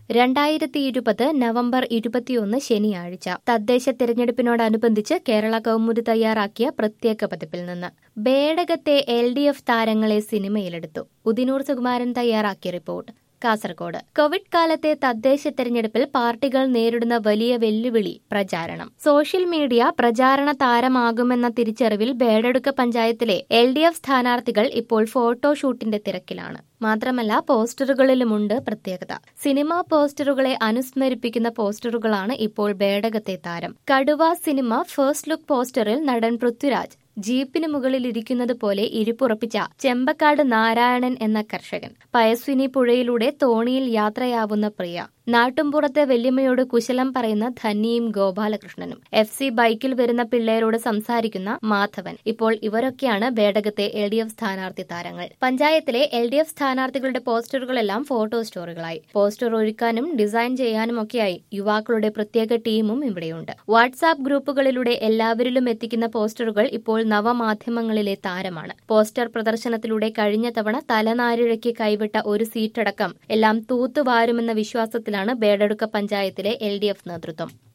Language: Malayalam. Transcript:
2020 നവംബർ 21 ശനിയാഴ്ച തദ്ദേശ തിരഞ്ഞെടുപ്പിനോടനുബന്ധിച്ച് കേരള കൗമുദി തയ്യാറാക്കിയ പ്രത്യേക പതിപ്പിൽ നിന്ന് ബേഡകത്തെ LDF താരങ്ങളെ സിനിമയിലെടുത്തു. ഉദിനൂർ സുകുമാരൻ തയ്യാറാക്കിയ റിപ്പോർട്ട്. കാസർഗോഡ് കോവിഡ് കാലത്തെ തദ്ദേശ തെരഞ്ഞെടുപ്പിൽ പാർട്ടികൾ നേരിടുന്ന വലിയ വെല്ലുവിളി പ്രചാരണം. സോഷ്യൽ മീഡിയ പ്രചാരണ താരമാകുമെന്ന തിരിച്ചറിവിൽ ബേഡടുക്ക പഞ്ചായത്തിലെ LDF സ്ഥാനാർത്ഥികൾ ഇപ്പോൾ ഫോട്ടോഷൂട്ടിന്റെ തിരക്കിലാണ്. മാത്രമല്ല പോസ്റ്ററുകളിലുമുണ്ട് പ്രത്യേകത. സിനിമാ പോസ്റ്ററുകളെ അനുസ്മരിപ്പിക്കുന്ന പോസ്റ്ററുകളാണ് ഇപ്പോൾ ബേഡകത്തെ താരം. കടുവ സിനിമ ഫസ്റ്റ് ലുക്ക് പോസ്റ്ററിൽ നടൻ പൃഥ്വിരാജ് ജീപ്പിന് മുകളിൽ ഇരിക്കുന്നത് പോലെ ഇരിപ്പുറപ്പിച്ച ചെമ്പക്കാട് നാരായണൻ എന്ന കർഷകൻ. പയസ്വിനി പുഴയിലൂടെ തോണിയിൽ യാത്രയാവുന്ന പ്രിയ. നാട്ടുംപുറത്തെ വല്യമ്മയോട് കുശലം പറയുന്ന ധന്യയും ഗോപാലകൃഷ്ണനും. FC ബൈക്കിൽ വരുന്ന പിള്ളേരോട് സംസാരിക്കുന്ന മാധവൻ. ഇപ്പോൾ ഇവരൊക്കെയാണ് ബേഡകത്തെ LDF സ്ഥാനാർത്ഥി താരങ്ങൾ. പഞ്ചായത്തിലെ LDF സ്ഥാനാർത്ഥികളുടെ പോസ്റ്ററുകളെല്ലാം ഫോട്ടോ സ്റ്റോറികളായി. പോസ്റ്റർ ഒരുക്കാനും ഡിസൈൻ ചെയ്യാനുമൊക്കെയായി യുവാക്കളുടെ പ്രത്യേക ടീമും ഇവിടെയുണ്ട്. വാട്സാപ്പ് ഗ്രൂപ്പുകളിലൂടെ എല്ലാവരിലും എത്തിക്കുന്ന പോസ്റ്ററുകൾ ഇപ്പോൾ നവമാധ്യമങ്ങളിലെ താരമാണ്. പോസ്റ്റർ പ്രദർശനത്തിലൂടെ കഴിഞ്ഞ തവണ തലനാരിഴയ്ക്ക് കൈവിട്ട ഒരു സീറ്റടക്കം എല്ലാം തൂത്തുവാരുമെന്ന വിശ്വാസത്തിലാണ് ബേഡടുക്ക പഞ്ചായത്തിലെ LDF നേതൃത്വം.